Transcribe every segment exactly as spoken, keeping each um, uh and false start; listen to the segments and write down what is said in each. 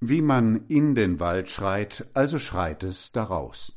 Wie man in den Wald schreit, also schreit es daraus.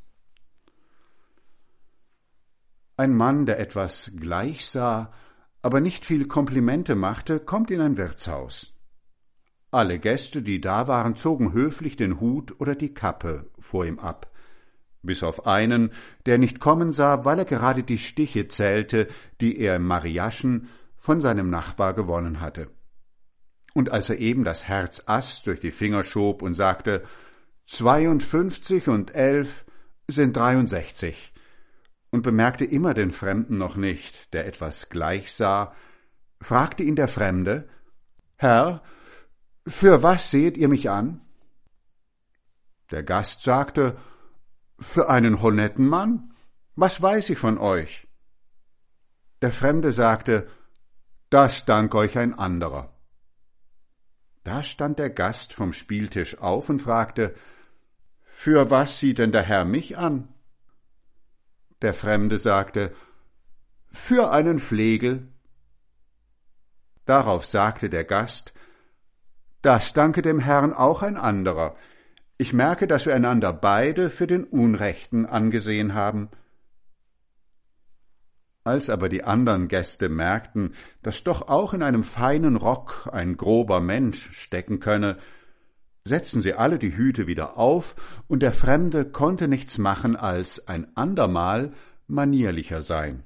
Ein Mann, der etwas gleichsah, aber nicht viel Komplimente machte, kommt in ein Wirtshaus. Alle Gäste, die da waren, zogen höflich den Hut oder die Kappe vor ihm ab, bis auf einen, der nicht kommen sah, weil er gerade die Stiche zählte, die er im Mariaschen von seinem Nachbar gewonnen hatte. Und als er eben das Herz Ass durch die Finger schob und sagte, »Zweiundfünfzig und elf sind dreiundsechzig«, und bemerkte immer den Fremden noch nicht, der etwas gleichsah, fragte ihn der Fremde, »Herr, für was seht ihr mich an?« Der Gast sagte, »Für einen honetten Mann. Was weiß ich von euch?« Der Fremde sagte, »Das dank euch ein anderer.« Da stand der Gast vom Spieltisch auf und fragte, »Für was sieht denn der Herr mich an?« Der Fremde sagte, »Für einen Flegel.« Darauf sagte der Gast, »Das danke dem Herrn auch ein anderer. Ich merke, dass wir einander beide für den Unrechten angesehen haben.« Als aber die anderen Gäste merkten, dass doch auch in einem feinen Rock ein grober Mensch stecken könne, setzten sie alle die Hüte wieder auf, und der Fremde konnte nichts machen, als ein andermal manierlicher sein.